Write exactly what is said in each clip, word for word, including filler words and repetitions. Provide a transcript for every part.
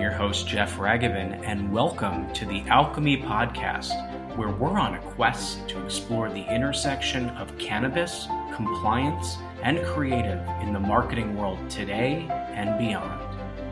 your host, Jeff Ragavin, and welcome to the Alchemy Podcast, where we're on a quest to explore the intersection of cannabis, compliance, and creative in the marketing world today and beyond.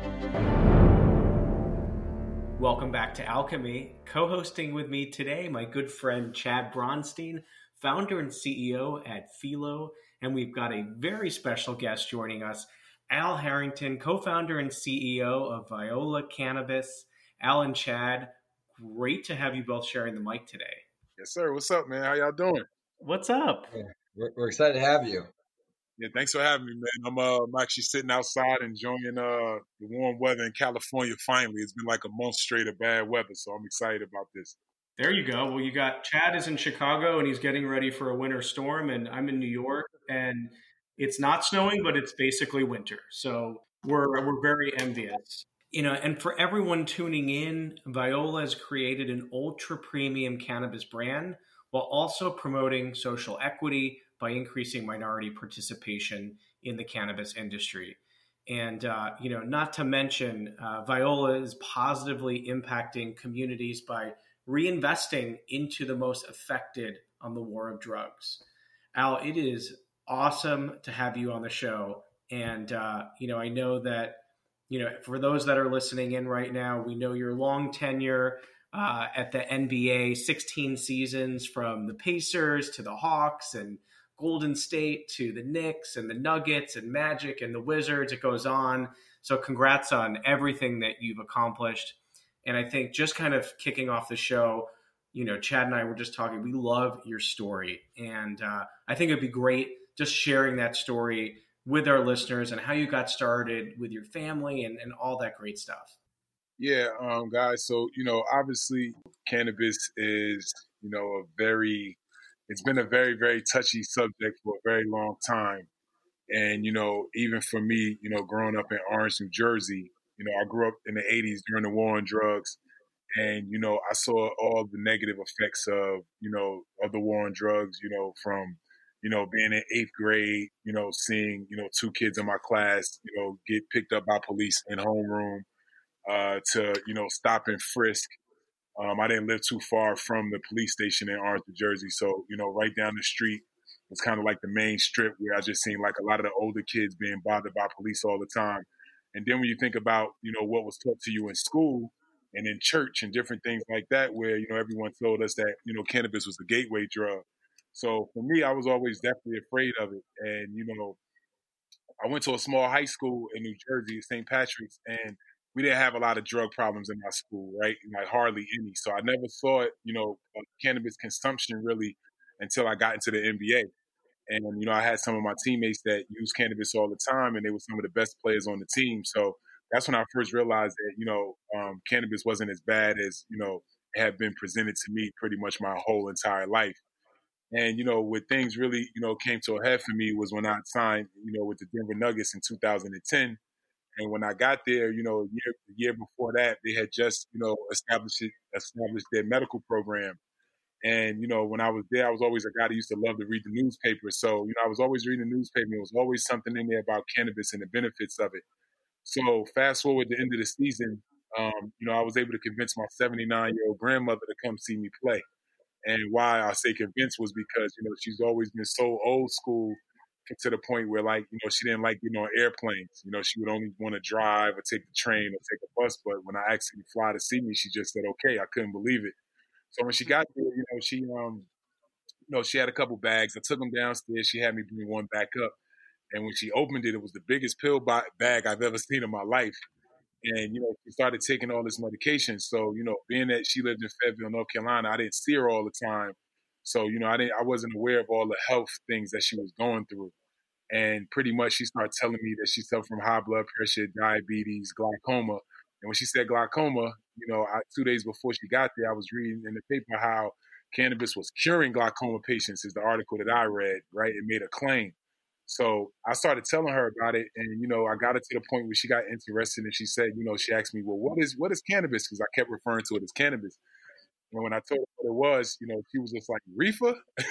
Welcome back to Alchemy. Co-hosting with me today, my good friend Chad Bronstein, founder and C E O at Phelo, and we've got a very special guest joining us, Al Harrington, co-founder and C E O of Viola Cannabis. Al and Chad, great to have you both sharing the mic today. Yes, sir. What's up, man? How y'all doing? What's up? Yeah, we're, we're excited to have you. Yeah, thanks for having me, man. I'm uh, I'm actually sitting outside enjoying uh the warm weather in California. Finally, it's been like a month straight of bad weather, so I'm excited about this. There you go. Well, you got Chad is in Chicago and he's getting ready for a winter storm, and I'm in New York and it's not snowing, but it's basically winter. So we're we're very envious. You know, and for everyone tuning in, Viola has created an ultra premium cannabis brand while also promoting social equity by increasing minority participation in the cannabis industry. And, uh, you know, not to mention, uh, Viola is positively impacting communities by reinvesting into the most affected on the war of drugs. Al, it is awesome to have you on the show. And, uh, you know, I know that, you know, for those that are listening in right now, we know your long tenure uh, at the N B A, sixteen seasons from the Pacers to the Hawks and Golden State to the Knicks and the Nuggets and Magic and the Wizards. It goes on. So congrats on everything that you've accomplished. And I think just kind of kicking off the show, you know, Chad and I were just talking, we love your story. And uh, I think it'd be great just sharing that story with our listeners and how you got started with your family and, and all that great stuff. Yeah, um, guys. So, you know, obviously cannabis is, you know, a very, it's been a very, very touchy subject for a very long time. And, you know, even for me, you know, growing up in Orange, New Jersey, you know, I grew up in the eighties during the war on drugs. And, you know, I saw all the negative effects of, you know, of the war on drugs, you know, from, you know, being in eighth grade, you know, seeing, you know, two kids in my class, you know, get picked up by police in homeroom, uh, to, you know, stop and frisk. Um, I didn't live too far from the police station in Orange, New Jersey. So, you know, right down the street was kind of like the main strip where I just seen like a lot of the older kids being bothered by police all the time. And then when you think about, you know, what was taught to you in school and in church and different things like that, where, you know, everyone told us that, you know, cannabis was a gateway drug. So for me, I was always definitely afraid of it. And, you know, I went to a small high school in New Jersey, Saint Patrick's, and we didn't have a lot of drug problems in my school, right? Like hardly any. So I never saw it, you know, uh, cannabis consumption really until I got into the N B A. And, you know, I had some of my teammates that use cannabis all the time, and they were some of the best players on the team. So that's when I first realized that, you know, um, cannabis wasn't as bad as, you know, it had been presented to me pretty much my whole entire life. And, you know, where things really, you know, came to a head for me was when I signed, you know, with the Denver Nuggets in two thousand ten. And when I got there, you know, a year, a year before that, they had just, you know, established it, established their medical program. And, you know, when I was there, I was always a guy that used to love to read the newspaper. So, you know, I was always reading the newspaper. There was always something in there about cannabis and the benefits of it. So fast forward to the end of the season, um, you know, I was able to convince my seventy-nine-year-old grandmother to come see me play. And why I say convinced was because, you know, she's always been so old school to the point where, like, you know, she didn't like getting on airplanes. You know, she would only want to drive or take the train or take a bus. But when I asked her to fly to see me, she just said, okay. I couldn't believe it. So when she got there, you know, she, um, you know, she had a couple bags. I took them downstairs. She had me bring one back up. And when she opened it, it was the biggest pill bag I've ever seen in my life. And, you know, she started taking all this medication. So, you know, being that she lived in Fayetteville, North Carolina, I didn't see her all the time. So, you know, I didn't, I wasn't aware of all the health things that she was going through. And pretty much she started telling me that she suffered from high blood pressure, diabetes, glaucoma. And when she said glaucoma, you know, I, two days before she got there, I was reading in the paper how cannabis was curing glaucoma patients is the article that I read, right? It made a claim. So I started telling her about it, and, you know, I got her to the point where she got interested, and she said, you know, she asked me, well, what is what is cannabis? Because I kept referring to it as cannabis. And when I told her what it was, you know, she was just like, reefer?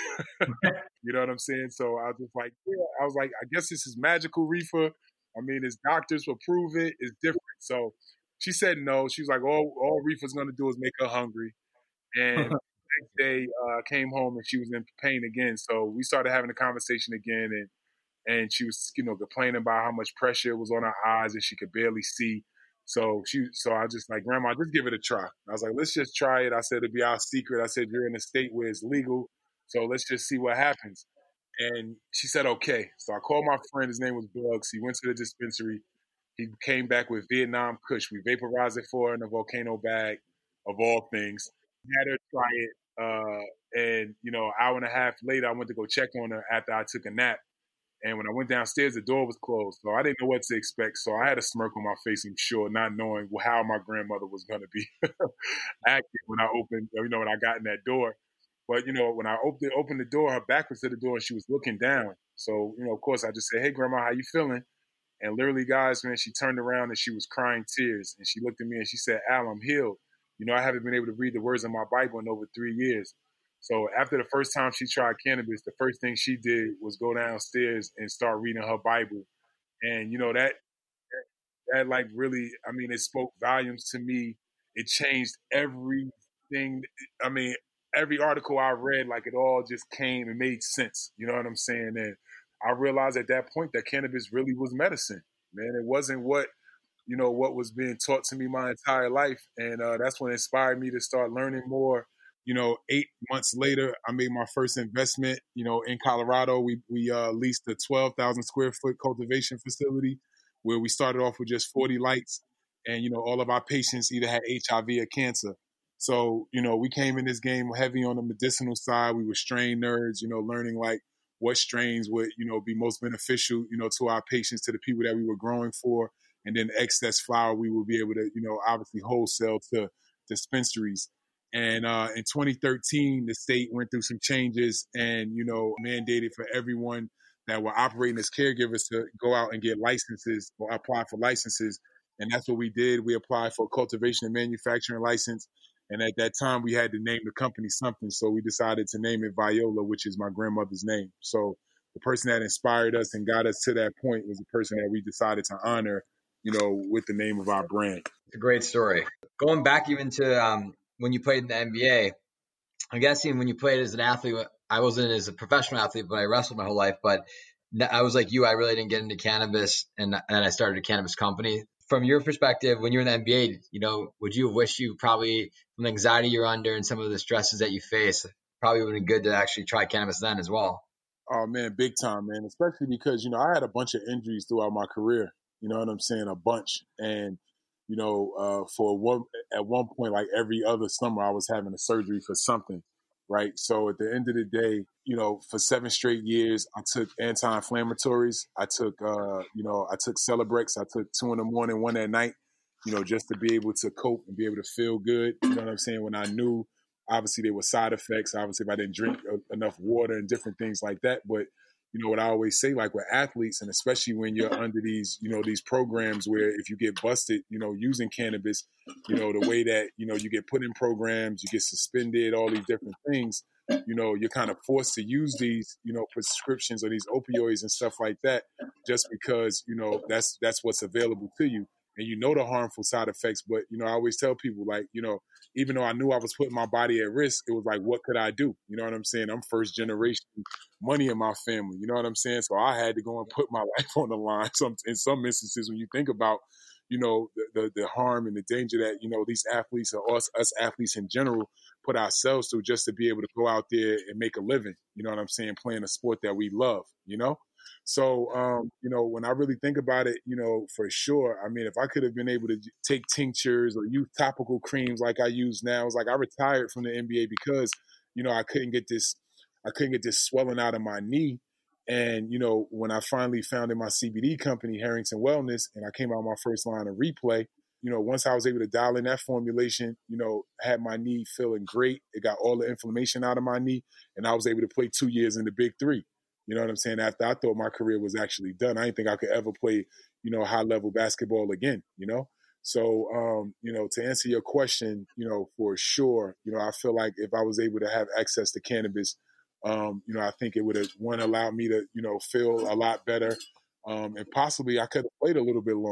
You know what I'm saying? So I was just like, yeah, I was like, I guess this is magical reefer. I mean, his doctors will prove it. It's different. So she said no. She was like, all, all Reefa's going to do is make her hungry. And next day, uh, came home and she was in pain again. So we started having a conversation again, and and she was, you know, complaining about how much pressure was on her eyes and she could barely see. So she, so I just like, Grandma, just give it a try. I was like, let's just try it. I said it'd be our secret. I said you're in a state where it's legal, so let's just see what happens. And she said okay. So I called my friend. His name was Bugs. He went to the dispensary. He came back with Vietnam Kush. We vaporized it for her in a volcano bag, of all things. Had her try it. Uh, and, you know, an hour and a half later, I went to go check on her after I took a nap. And when I went downstairs, the door was closed. So I didn't know what to expect. So I had a smirk on my face, I'm sure, not knowing how my grandmother was going to be acting when I opened, you know, when I got in that door. But, you know, when I opened, opened the door, her back was to the door and she was looking down. So, you know, of course, I just said, hey, Grandma, how you feeling? And literally, guys, man, she turned around and she was crying tears. And she looked at me and she said, Al, I'm healed. You know, I haven't been able to read the words of my Bible in over three years. So after the first time she tried cannabis, the first thing she did was go downstairs and start reading her Bible. And, you know, that, that, that like really, I mean, it spoke volumes to me. It changed everything. I mean, every article I read, like it all just came and made sense. You know what I'm saying? And I realized at that point that cannabis really was medicine, man. It wasn't what, you know, what was being taught to me my entire life. And uh, that's what inspired me to start learning more. You know, eight months later, I made my first investment, you know, in Colorado. We we uh, leased a twelve thousand square foot cultivation facility where we started off with just forty lights. And, you know, all of our patients either had H I V or cancer. So, you know, we came in this game heavy on the medicinal side. We were strain nerds, you know, learning like what strains would, you know, be most beneficial, you know, to our patients, to the people that we were growing for. And then excess flower, we would be able to, you know, obviously wholesale to dispensaries. And uh, in twenty thirteen, the state went through some changes and, you know, mandated for everyone that were operating as caregivers to go out and get licenses or apply for licenses. And that's what we did. We applied for a cultivation and manufacturing license. And at that time, we had to name the company something. So we decided to name it Viola, which is my grandmother's name. So the person that inspired us and got us to that point was the person that we decided to honor, you know, with the name of our brand. It's a great story. Going back even to um, when you played in the N B A, I'm guessing when you played as an athlete, I wasn't as a professional athlete, but I wrestled my whole life. But I was like you, I really didn't get into cannabis, and then I started a cannabis company. From your perspective, when you're in the N B A, you know, would you have wished you probably, from the anxiety you're under and some of the stresses that you face, probably would have been good to actually try cannabis then as well? Oh, man, big time, man, especially because, you know, I had a bunch of injuries throughout my career. You know what I'm saying? A bunch. And, you know, uh, for one, at one point, like every other summer, I was having a surgery for something, right? So at the end of the day, you know, for seven straight years, I took anti-inflammatories. I took, uh, you know, I took Celebrex. I took two in the morning, one at night, you know, just to be able to cope and be able to feel good. You know what I'm saying? When I knew, obviously, there were side effects. Obviously, if I didn't drink enough water and different things like that. But you know what I always say, like with athletes, and especially when you're under these, you know, these programs where if you get busted, you know, using cannabis, you know, the way that, you know, you get put in programs, you get suspended, all these different things, you know, you're kind of forced to use these, you know, prescriptions or these opioids and stuff like that, just because, you know, that's that's what's available to you. And you know the harmful side effects, but, you know, I always tell people, like, you know, even though I knew I was putting my body at risk, it was like, what could I do? You know what I'm saying? I'm first generation money in my family. You know what I'm saying? So I had to go and put my life on the line. Some, in some instances, when you think about, you know, the, the, the harm and the danger that, you know, these athletes or us, us athletes in general put ourselves through just to be able to go out there and make a living. You know what I'm saying? Playing a sport that we love, you know? So, um, you know, when I really think about it, you know, for sure, I mean, if I could have been able to take tinctures or use topical creams like I use now, it's like I retired from the N B A because, you know, I couldn't get this, I couldn't get this swelling out of my knee. And, you know, when I finally founded my C B D company, Harrington Wellness, and I came out with my first line of Replay, you know, once I was able to dial in that formulation, you know, had my knee feeling great. It got all the inflammation out of my knee, and I was able to play two years in the Big Three. You know what I'm saying? After I thought my career was actually done, I didn't think I could ever play, you know, high level basketball again, you know? So, um, you know, to answer your question, you know, for sure, you know, I feel like if I was able to have access to cannabis, um, you know, I think it would have, one, allowed me to, you know, feel a lot better. Um, and possibly I could have played a little bit longer.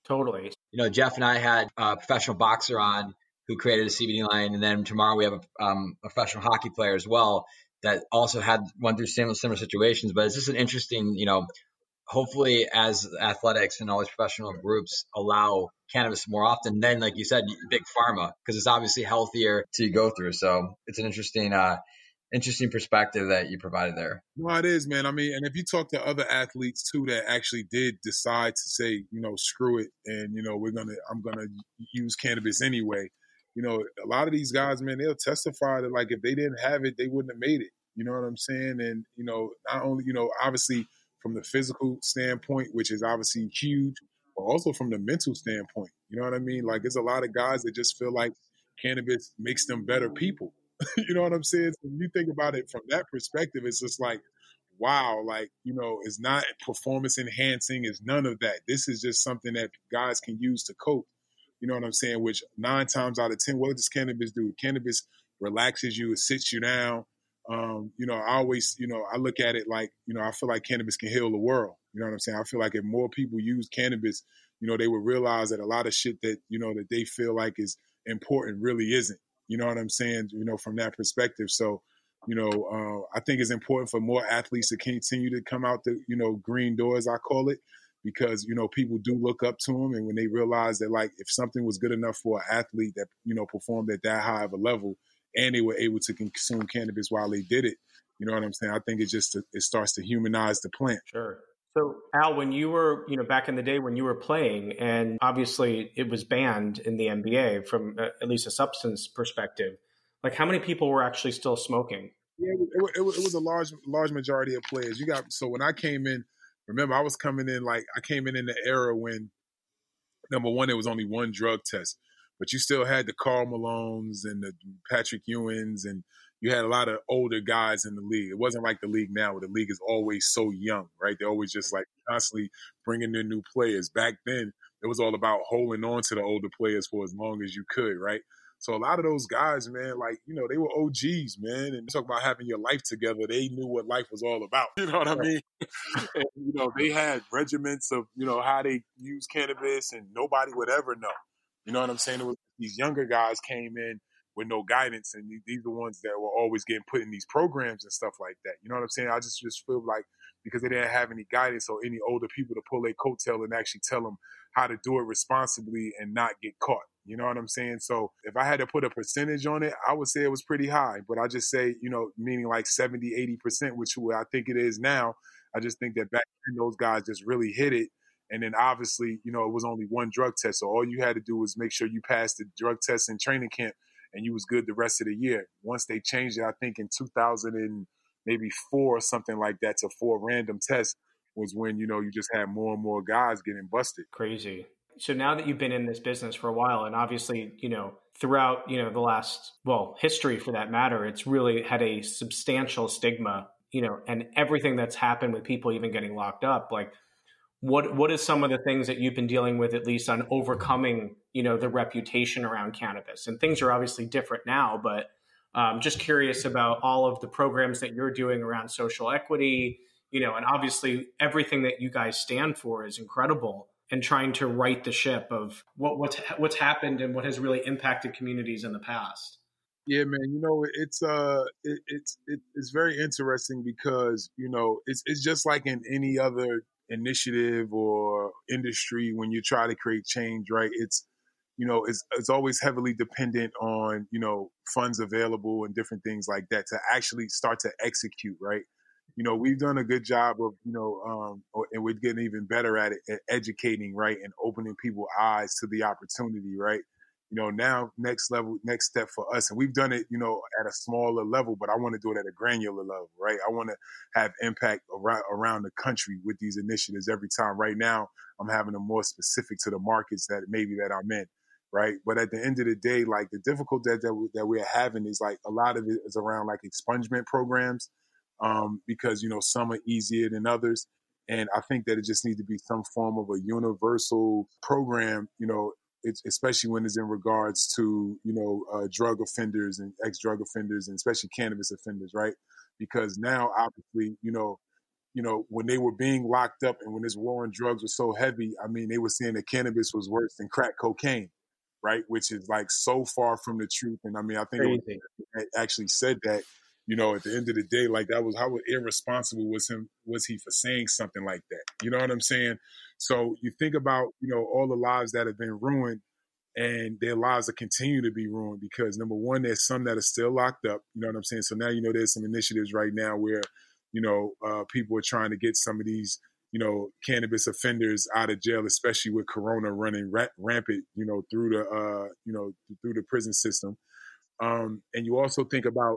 Totally. You know, Jeff and I had a professional boxer on who created a C B D line, and then tomorrow we have a, um, a professional hockey player as well that also had went through similar similar situations. But it's just an interesting, you know, hopefully as athletics and all these professional groups allow cannabis more often, then like you said, big pharma, because it's obviously healthier to go through. So it's an interesting, uh, interesting perspective that you provided there. No, it is, man. I mean, and if you talk to other athletes too that actually did decide to say, you know, screw it, and you know, we're gonna, I'm gonna use cannabis anyway. You know, a lot of these guys, man, they'll testify that like if they didn't have it, they wouldn't have made it. You know what I'm saying? And you know, not only, you know, obviously from the physical standpoint, which is obviously huge, but also from the mental standpoint. You know what I mean? Like, there's a lot of guys that just feel like cannabis makes them better people. You know what I'm saying? So when you think about it from that perspective, it's just like, wow, like, you know, it's not performance enhancing, it's none of that. This is just something that guys can use to cope. You know what I'm saying? Which nine times out of ten, what does cannabis do? Cannabis relaxes you, it sits you down. Um, you know, I always, you know, I look at it like, you know, I feel like cannabis can heal the world. You know what I'm saying? I feel like if more people use cannabis, you know, they would realize that a lot of shit that, you know, that they feel like is important really isn't. You know what I'm saying? You know, from that perspective. So, you know, uh, I think it's important for more athletes to continue to come out the, you know, green doors, I call it, because, you know, people do look up to them. And when they realize that, like, if something was good enough for an athlete that, you know, performed at that high of a level and they were able to consume cannabis while they did it, you know what I'm saying? I think it just, it starts to humanize the plant. Sure. So, Al, when you were, you know, back in the day when you were playing, and obviously it was banned in the N B A from uh, at least a substance perspective, like how many people were actually still smoking? Yeah, it, it, it, it was a large, large majority of players. You got, so when I came in, remember I was coming in, like I came in in the era when, number one, there was only one drug test, but you still had the Karl Malones and the Patrick Ewings, and you had a lot of older guys in the league. It wasn't like the league now, where the league is always so young, right? They're always just like constantly bringing in new players. Back then, it was all about holding on to the older players for as long as you could, right? So a lot of those guys, man, like, you know, they were O Gs, man. And talk about having your life together. They knew what life was all about. You know what I mean? And, you know, they had regiments of, you know, how they use cannabis, and nobody would ever know. You know what I'm saying? It was, these younger guys came in with no guidance, and these are the ones that were always getting put in these programs and stuff like that. You know what I'm saying? I just, just feel like because they didn't have any guidance or any older people to pull their coattail and actually tell them how to do it responsibly and not get caught. You know what I'm saying? So if I had to put a percentage on it, I would say it was pretty high. But I just say, you know, meaning like seventy, eighty percent, which I think it is now. I just think that back then those guys just really hit it. And then obviously, you know, it was only one drug test. So all you had to do was make sure you passed the drug test in training camp and you was good the rest of the year. Once they changed it, I think in two thousand and maybe four or something like that to four random tests was when, you know, you just had more and more guys getting busted. Crazy. So now that you've been in this business for a while, and obviously, you know, throughout, you know, the last, well, history for that matter, it's really had a substantial stigma, you know, and everything that's happened with people even getting locked up. Like, what what is some of the things that you've been dealing with, at least on overcoming, you know, the reputation around cannabis? And things are obviously different now, but I'm um, just curious about all of the programs that you're doing around social equity, you know, and obviously everything that you guys stand for is incredible. And trying to right the ship of what, what's what's happened and what has really impacted communities in the past. Yeah, man. You know, it's uh, it, it's it, it's very interesting because you know it's it's just like in any other initiative or industry when you try to create change, right? It's you know it's it's always heavily dependent on you know funds available and different things like that to actually start to execute, right? You know, we've done a good job of, you know, um, and we're getting even better at it, at educating, right, and opening people's eyes to the opportunity, right? You know, now next level, next step for us, and we've done it, you know, at a smaller level, but I want to do it at a granular level, right? I want to have impact around, around the country with these initiatives every time. Right now, I'm having them more specific to the markets that maybe that I'm in, right? But at the end of the day, like the difficulty that, that, we, that we're having is like a lot of it is around like expungement programs. Um, because, you know, some are easier than others. And I think that it just needs to be some form of a universal program, you know, it's, especially when it's in regards to, you know, uh, drug offenders and ex-drug offenders and especially cannabis offenders, right? Because now, obviously, you know, you know, when they were being locked up and when this war on drugs was so heavy, I mean, they were saying that cannabis was worse than crack cocaine, right? Which is like so far from the truth. And I mean, I think it Crazy. was, actually said that, you know, at the end of the day, like that was how irresponsible was him was he for saying something like that? You know what I'm saying? So you think about, you know, all the lives that have been ruined, and their lives will continue to be ruined because number one, there's some that are still locked up. You know what I'm saying? So now, you know, there's some initiatives right now where, you know, uh, people are trying to get some of these, you know, cannabis offenders out of jail, especially with Corona running ra- rampant, you know, through the, uh, you know, through the prison system. Um, and you also think about,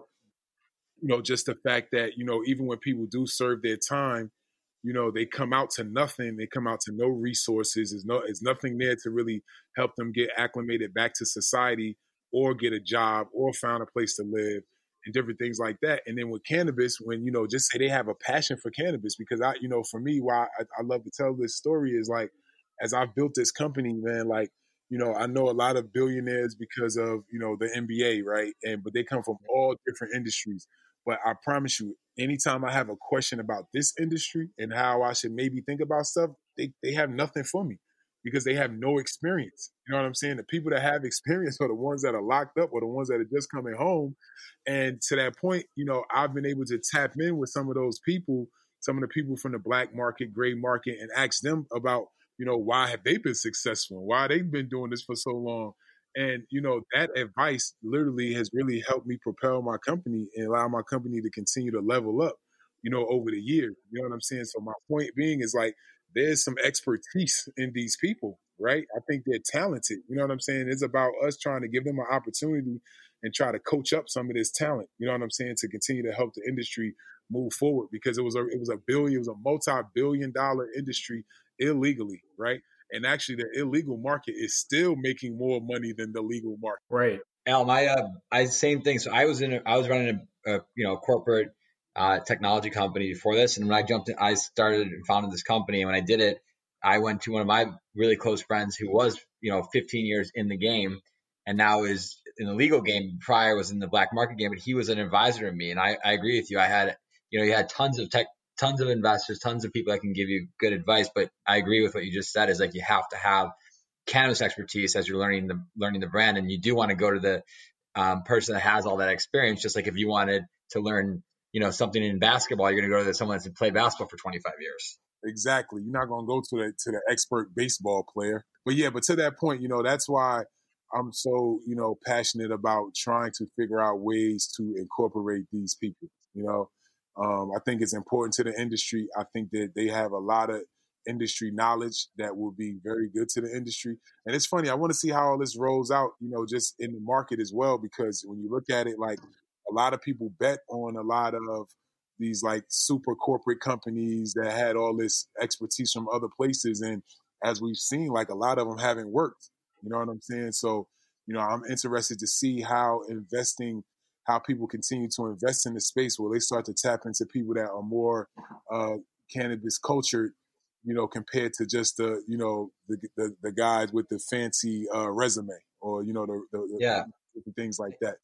you know, just the fact that, you know, even when people do serve their time, you know, they come out to nothing. They come out to no resources. There's no, there's nothing there to really help them get acclimated back to society or get a job or find a place to live and different things like that. And then with cannabis, when, you know, just say they have a passion for cannabis, because I, you know, for me, why I, I love to tell this story is like, as I've built this company, man, like, you know, I know a lot of billionaires because of, you know, the N B A, right? And, but they come from all different industries. But I promise you, anytime I have a question about this industry and how I should maybe think about stuff, they, they have nothing for me because they have no experience. You know what I'm saying? The people that have experience are the ones that are locked up or the ones that are just coming home. And to that point, you know, I've been able to tap in with some of those people, some of the people from the black market, gray market, and ask them about, you know, why have they been successful? Why they've been doing this for so long? And, you know, that advice literally has really helped me propel my company and allow my company to continue to level up, you know, over the years. You know what I'm saying? So my point being is like, there's some expertise in these people, right? I think they're talented. You know what I'm saying? It's about us trying to give them an opportunity and try to coach up some of this talent. You know what I'm saying? To continue to help the industry move forward because it was a, it was a billion, it was a multi-billion dollar industry illegally, right? And actually, the illegal market is still making more money than the legal market. Right. Al, my uh, I same thing. So I was in, a, I was running a, a you know corporate uh, technology company before this, and when I jumped in, I started and founded this company. And when I did it, I went to one of my really close friends who was you know fifteen years in the game, and now is in the legal game. Prior was in the black market game, but he was an advisor to me, and I, I agree with you. I had you know you had tons of tech, tons of investors, tons of people that can give you good advice, but I agree with what you just said. Is like you have to have cannabis expertise as you're learning the learning the brand, and you do want to go to the um, person that has all that experience. Just like if you wanted to learn, you know, something in basketball, you're going to go to someone that's played basketball for twenty-five years. Exactly. You're not going to go to the to the expert baseball player. But yeah, but to that point, you know, that's why I'm so you know passionate about trying to figure out ways to incorporate these people. You know, um, I think it's important to the industry. I think that they have a lot of industry knowledge that will be very good to the industry. And it's funny, I want to see how all this rolls out, you know, just in the market as well, because when you look at it, like a lot of people bet on a lot of these like super corporate companies that had all this expertise from other places. And as we've seen, like a lot of them haven't worked. You know what I'm saying? So, you know, I'm interested to see how investing, how people continue to invest in the space where they start to tap into people that are more uh, cannabis cultured, you know, compared to just the, you know, the the, the guys with the fancy uh, resume or, you know, the, the, Yeah, the things like that.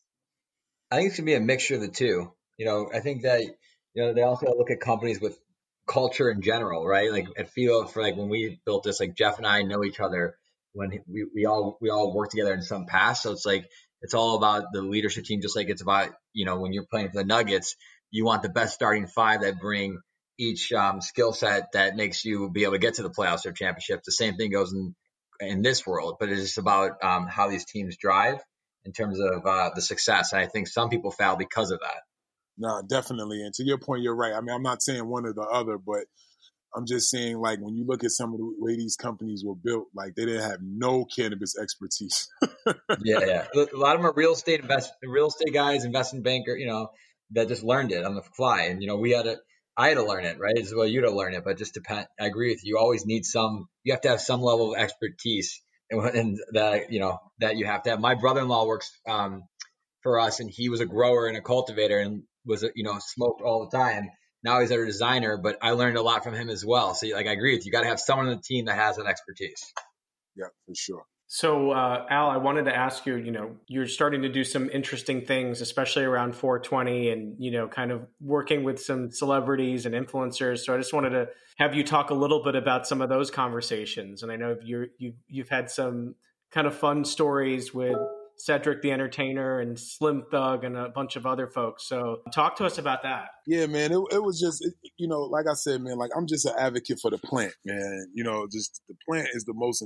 I think it's gonna be a mixture of the two. You know, I think that you know they also look at companies with culture in general, right? Like I feel for like when we built this, like Jeff and I know each other when we, we all we all work together in some past. So it's like it's all about the leadership team, just like it's about you know when you're playing for the Nuggets, you want the best starting five that bring each um, skill set that makes you be able to get to the playoffs or championship. The same thing goes in in this world, but it's just about um, how these teams drive in terms of uh, the success. And I think some people fail because of that. No, definitely. And to your point, you're right. I mean, I'm not saying one or the other, but I'm just saying, like, when you look at some of the way these companies were built, like, they didn't have no cannabis expertise. yeah, yeah. A lot of them are real estate invest, real estate guys, investment banker, you know, that just learned it on the fly. And, you know, we had to, I had to learn it, right? As well, you to learn it, but just depend. I agree with you. You always need some, you have to have some level of expertise and, and that, you know, that you have to have. My brother-in-law works um, for us, and he was a grower and a cultivator and was, you know, smoked all the time. Now he's a designer, but I learned a lot from him as well. So, like, I agree with you. You got to have someone on the team that has an expertise. Yeah, for sure. So, uh, Al, I wanted to ask you, you know, you're starting to do some interesting things, especially around four twenty and, you know, kind of working with some celebrities and influencers. So I just wanted to have you talk a little bit about some of those conversations. And I know you're, you've, you've had some kind of fun stories with Cedric the Entertainer and Slim Thug and a bunch of other folks. So talk to us about that. Yeah, man, it, it was just, it, you know, like I said, man, like I'm just an advocate for the plant, man. You know, just the plant is the most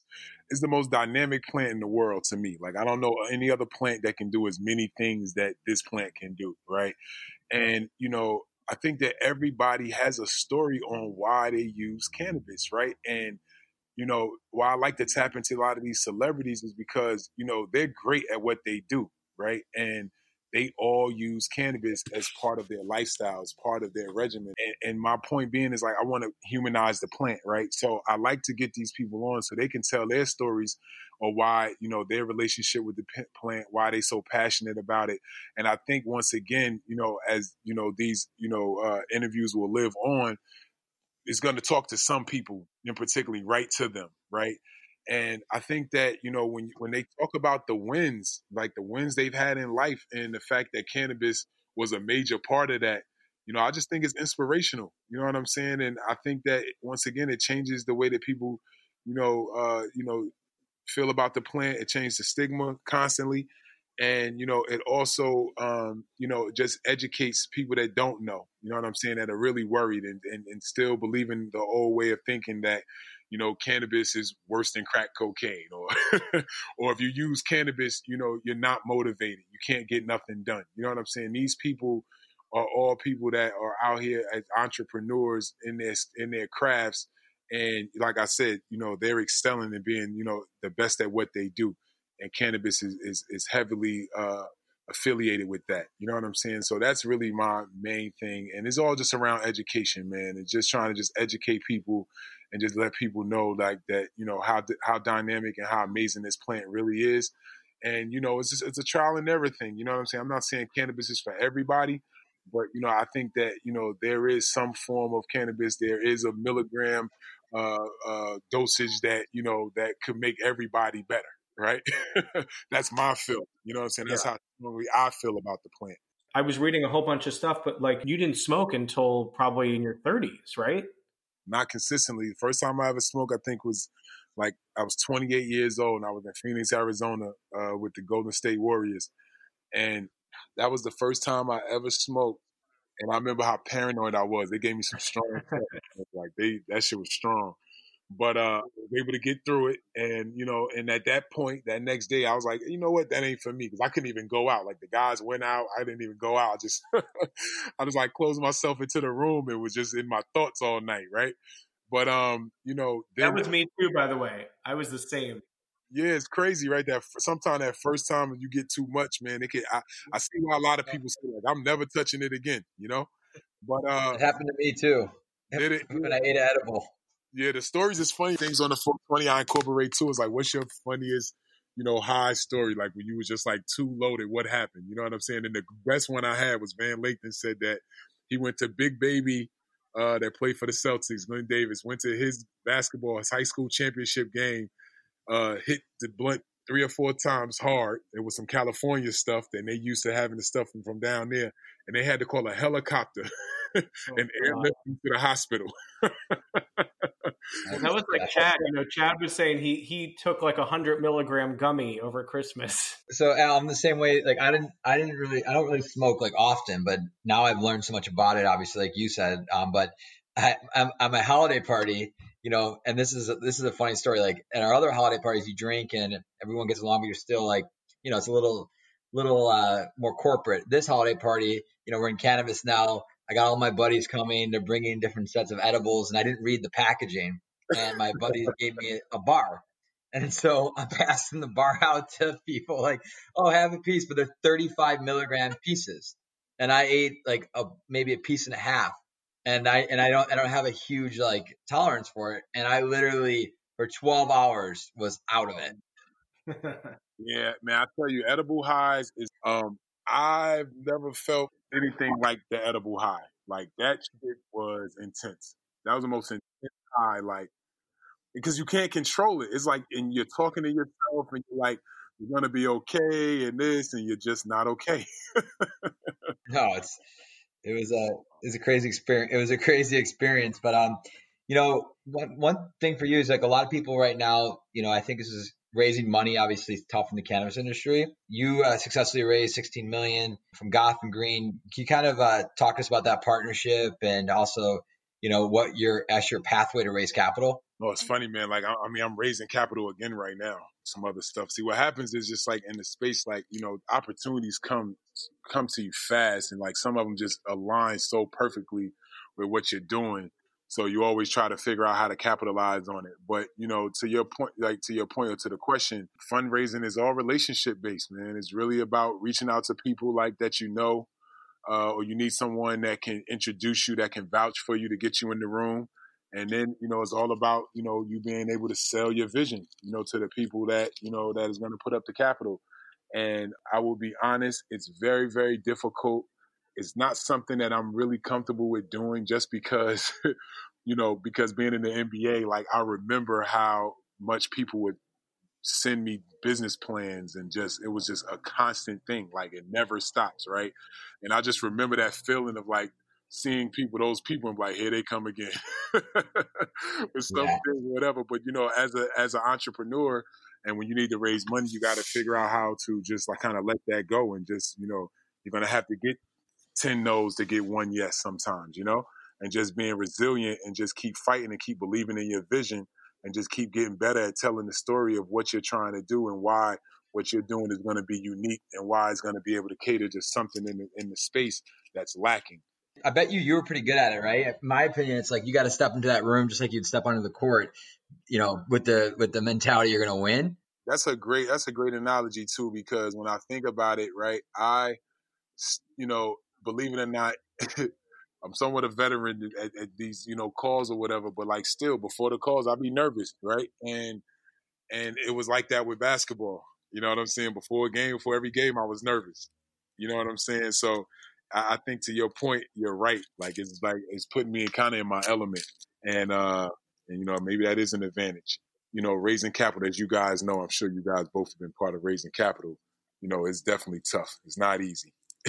is the most dynamic plant in the world to me. Like I don't know any other plant that can do as many things that this plant can do, right? And you know, I think that everybody has a story on why they use cannabis, right? And you know, why I like to tap into a lot of these celebrities is because, you know, they're great at what they do, right? And they all use cannabis as part of their lifestyle, as part of their regimen. And, and my point being is like, I want to humanize the plant, right? So I like to get these people on so they can tell their stories or why, you know, their relationship with the plant, why they so passionate about it. And I think once again, you know, as, you know, these, you know, uh, interviews will live on, is going to talk to some people in particularly right to them, right? And I think that, you know, when when they talk about the wins, like the wins they've had in life and the fact that cannabis was a major part of that, you know, I just think it's inspirational. You know what I'm saying? And I think that once again, it changes the way that people, you know, uh, you know, feel about the plant. It changed the stigma constantly. And, you know, it also, um, you know, just educates people that don't know, you know what I'm saying, that are really worried and, and, and still believing the old way of thinking that, you know, cannabis is worse than crack cocaine or, or if you use cannabis, you know, you're not motivated. You can't get nothing done. You know what I'm saying? These people are all people that are out here as entrepreneurs in their, in their crafts. And like I said, you know, they're excelling and being, you know, the best at what they do. And cannabis is, is, is heavily uh, affiliated with that. You know what I'm saying? So that's really my main thing. And it's all just around education, man. And just trying to just educate people and just let people know like that, you know, how how dynamic and how amazing this plant really is. And, you know, it's just, it's a trial and error thing. You know what I'm saying? I'm not saying cannabis is for everybody, but, you know, I think that, you know, there is some form of cannabis. There is a milligram uh, uh, dosage that, you know, that could make everybody better. Right? That's my feel. You know what I'm saying? That's yeah. how I feel about the plant. I was reading a whole bunch of stuff, but like you didn't smoke until probably in your thirties, right? Not consistently. The first time I ever smoked, I think was like I was twenty-eight years old and I was in Phoenix, Arizona uh, with the Golden State Warriors. And that was the first time I ever smoked. And I remember how paranoid I was. They gave me some strong like they that shit was strong. But uh, I was able to get through it. And, you know, and at that point, that next day, I was like, you know what? That ain't for me. Because I couldn't even go out. Like, the guys went out. I didn't even go out. I just, I just, like, closed myself into the room and was just in my thoughts all night, right? But, um, you know. Then, that was me, too, by the way. I was the same. Yeah, it's crazy, right? That sometimes that first time you get too much, man, it can, I, I see why a lot of people say, like, I'm never touching it again, you know? But uh, it happened to me, too. Did it? When I ate an edible. Yeah, the stories is funny. Things on the four twenty I incorporate too. Is like, what's your funniest, you know, high story? Like when you was just like too loaded, what happened? You know what I'm saying? And the best one I had was Van Lathan said that he went to Big Baby, uh, that played for the Celtics, Glenn Davis, went to his basketball, his high school championship game, uh, hit the blunt three or four times hard. It was some California stuff that they used to having the stuff from, from down there. And they had to call a helicopter oh, and airlift him to the hospital. Well, that was like Chad. You know, Chad was saying he he took like a hundred milligram gummy over Christmas. So Al, I'm the same way. Like I didn't, I didn't really, I don't really smoke like often, but now I've learned so much about it. Obviously, like you said. Um, but I, I'm, I'm a holiday party, you know, and this is a, this is a funny story. Like at our other holiday parties, you drink and everyone gets along, but you're still like, you know, it's a little little uh, more corporate. This holiday party, you know, we're in cannabis now. I got all my buddies coming. They're bringing different sets of edibles, and I didn't read the packaging. And my buddies gave me a bar. And so I'm passing the bar out to people like, oh, have a piece, but they're thirty-five milligram pieces. And I ate like a, maybe a piece and a half. And I, and I don't, I don't have a huge like tolerance for it. And I literally for twelve hours was out of it. Yeah, man, I tell you, edible highs is, um, I've never felt anything like the edible high. Like that shit was intense. That was the most intense high. Like, because you can't control it. It's like, and you're talking to yourself and you're like, you're going to be okay and this, and you're just not okay. No, it's, it was a, it was a crazy experience. It was a crazy experience, but, um, you know, one, one thing for you is like a lot of people right now, you know, I think this is raising money, obviously it's tough in the cannabis industry. You uh, successfully raised sixteen million from Gotham Green. Can you kind of uh, talk to us about that partnership and also, you know, what your, as your pathway to raise capital? No, it's funny, man. Like, I, I mean, I'm raising capital again right now. Some other stuff. See, what happens is just like in the space, like, you know, opportunities come come to you fast, and like some of them just align so perfectly with what you're doing. So you always try to figure out how to capitalize on it. But, you know, to your point, like to your point or to the question, fundraising is all relationship based, man. It's really about reaching out to people like that, you know, uh, or you need someone that can introduce you, that can vouch for you to get you in the room. And then, you know, it's all about, you know, you being able to sell your vision, you know, to the people that, you know, that is going to put up the capital. And I will be honest, it's very, very difficult. It's not something that I'm really comfortable with doing just because, you know, because being in the N B A, like I remember how much people would send me business plans and just, it was just a constant thing. Like it never stops. Right. And I just remember that feeling of like seeing people, those people, and like, here they come again with something, yeah. whatever. But, you know, as a, as an entrepreneur, and when you need to raise money, you got to figure out how to just like kind of let that go and just, you know, you're going to have to get ten no's to get one yes sometimes, you know, and just being resilient and just keep fighting and keep believing in your vision and just keep getting better at telling the story of what you're trying to do and why what you're doing is going to be unique and why it's going to be able to cater to something in the, in the space that's lacking. I bet you you were pretty good at it, right? In my opinion, it's like you got to step into that room just like you'd step onto the court, you know, with the with the mentality you're going to win. That's a great that's a great analogy too, because when I think about it, right, I, you know, believe it or not, I'm somewhat a veteran at, at these, you know, calls or whatever, but like still before the calls, I'd be nervous, right? And and it was like that with basketball. You know what I'm saying? Before a game, before every game, I was nervous. You know what I'm saying? So I, I think to your point, you're right. Like it's like it's putting me kind of in my element, and uh, and you know maybe that is an advantage. You know, raising capital, as you guys know, I'm sure you guys both have been part of raising capital. You know, it's definitely tough. It's not easy.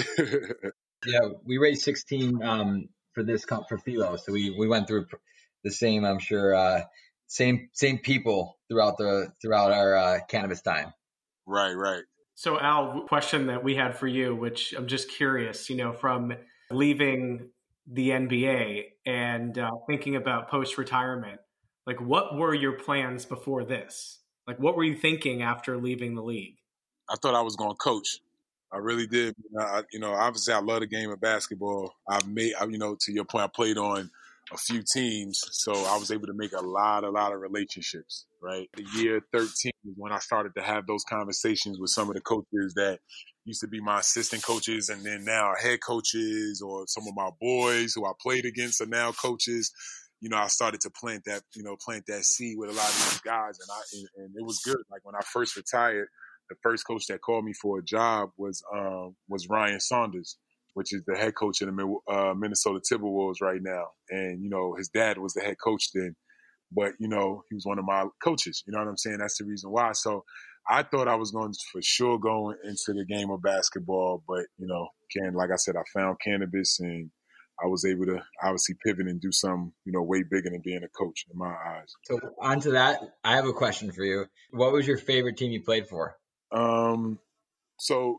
Yeah, we raised sixteen um, for this comp for Philo, so we we went through the same, I'm sure, uh, same same people throughout the throughout our uh, cannabis time. Right, right. So Al, question that we had for you, which I'm just curious, you know, from leaving the N B A and uh, thinking about post-retirement, like what were your plans before this? Like what were you thinking after leaving the league? I thought I was going to coach. I really did. I, you know, obviously I love the game of basketball. I've made, you know, to your point, I played on a few teams, so I was able to make a lot, a lot of relationships, right? The year thirteen was when I started to have those conversations with some of the coaches that used to be my assistant coaches and then now are head coaches, or some of my boys who I played against are now coaches. You know, I started to plant that, you know, plant that seed with a lot of these guys, and I and, and it was good. Like when I first retired, the first coach that called me for a job was um, was Ryan Saunders, which is the head coach of the uh, Minnesota Timberwolves right now. And, you know, his dad was the head coach then, but, you know, he was one of my coaches. You know what I'm saying? That's the reason why. So I thought I was going to for sure go into the game of basketball, but, you know, can like I said, I found cannabis and I was able to obviously pivot and do something, you know, way bigger than being a coach in my eyes. So on to that, I have a question for you. What was your favorite team you played for? Um, so,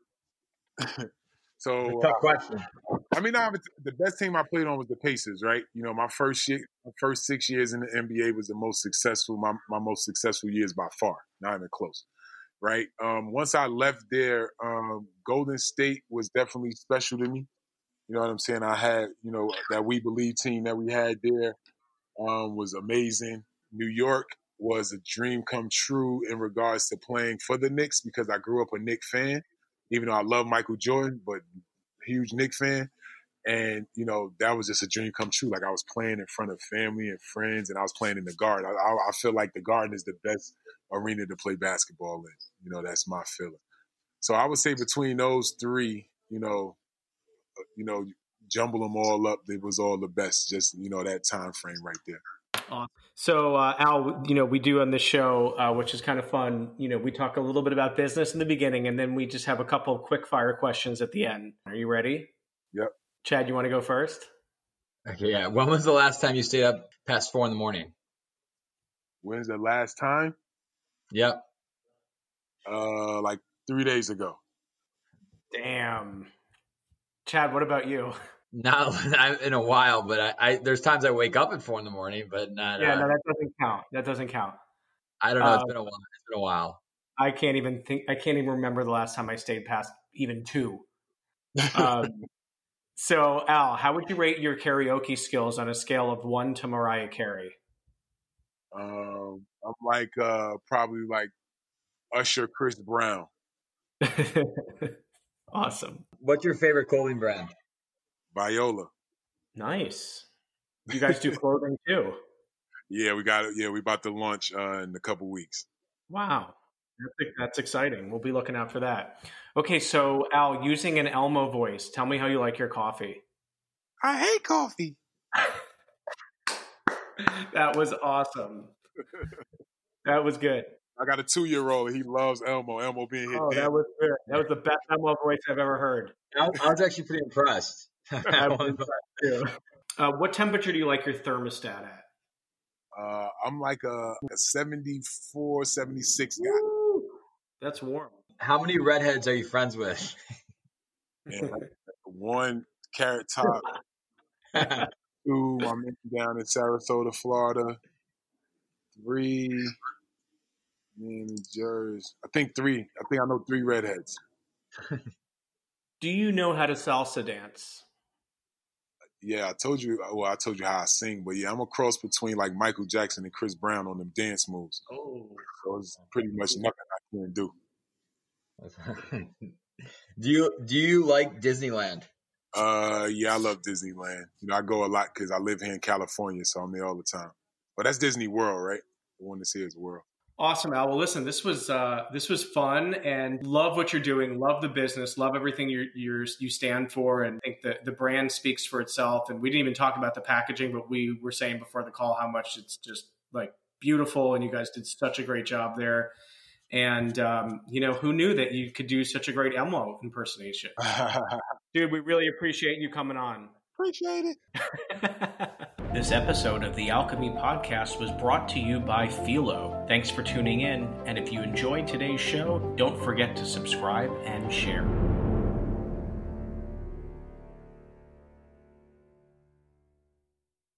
so tough question. Uh, I mean, I, the best team I played on was the Pacers, right? You know, my first year, my first six years in the N B A was the most successful, my, my most successful years by far, not even close, right? Um, once I left there, um, Golden State was definitely special to me. You know what I'm saying? I had, you know, that We Believe team that we had there um, was amazing. New York was a dream come true in regards to playing for the Knicks because I grew up a Knicks fan, even though I love Michael Jordan, but huge Knicks fan. And, you know, that was just a dream come true. Like I was playing in front of family and friends and I was playing in the Garden. I, I, I feel like the Garden is the best arena to play basketball in. You know, that's my feeling. So I would say between those three, you know, you know, jumble them all up, it was all the best, just, you know, that time frame right there. Awesome. So, uh, Al, you know, we do on this show, uh, which is kind of fun. You know, we talk a little bit about business in the beginning, and then we just have a couple of quick fire questions at the end. Are you ready? Yep. Chad, you want to go first? Okay, yeah. When was the last time you stayed up past four in the morning? When's the last time? Yep. Uh, like three days ago. Damn. Chad, what about you? Not in a while, but I, I there's times I wake up at four in the morning, but not. Yeah, uh, no, that doesn't count. That doesn't count. I don't know. It's Uh, been a while. It's been a while. I can't even think. I can't even remember the last time I stayed past even two. Um, so, Al, how would you rate your karaoke skills on a scale of one to Mariah Carey? Um, I'm like uh, probably like Usher, Chris Brown. Awesome. What's your favorite clothing brand? Viola. Nice. You guys do clothing too? Yeah, we got it. Yeah, we about to launch uh, in a couple weeks. Wow. That's, that's exciting. We'll be looking out for that. Okay, so Al, using an Elmo voice, tell me how you like your coffee. I hate coffee. That was awesome. That was good. I got a two-year-old. He loves Elmo. Elmo being hit. Oh, down. that was good. That was the best Elmo voice I've ever heard. I, I was actually pretty impressed. I was impressed too. Uh, what temperature do you like your thermostat at? Uh, I'm like a, a seventy-four, seventy-six guy. Woo! That's warm. How many redheads are you friends with? Man, like one Carrot Top. Two, I'm down in Sarasota, Florida. Three, me in Jersey. I think three. I think I know three redheads. Do you know how to salsa dance? Yeah, I told you. Well, I told you how I sing, but yeah, I'm a cross between like Michael Jackson and Chris Brown on them dance moves. Oh, So it's pretty much nothing I can't do. do you do you like Disneyland? Uh, yeah, I love Disneyland. You know, I go a lot because I live here in California, so I'm there all the time. But that's Disney World, right? The one that's here is World. awesome, Al. Well, listen, this was uh, this was fun, and love what you're doing. Love the business. Love everything you you you stand for, and I think that the brand speaks for itself. And we didn't even talk about the packaging, but we were saying before the call how much it's just like beautiful, and you guys did such a great job there. And um, you know, who knew that you could do such a great Elmo impersonation? Dude, we really appreciate you coming on. Appreciate it. This episode of the Alchemy Podcast was brought to you by Philo. Thanks for tuning in, and if you enjoyed today's show, don't forget to subscribe and share.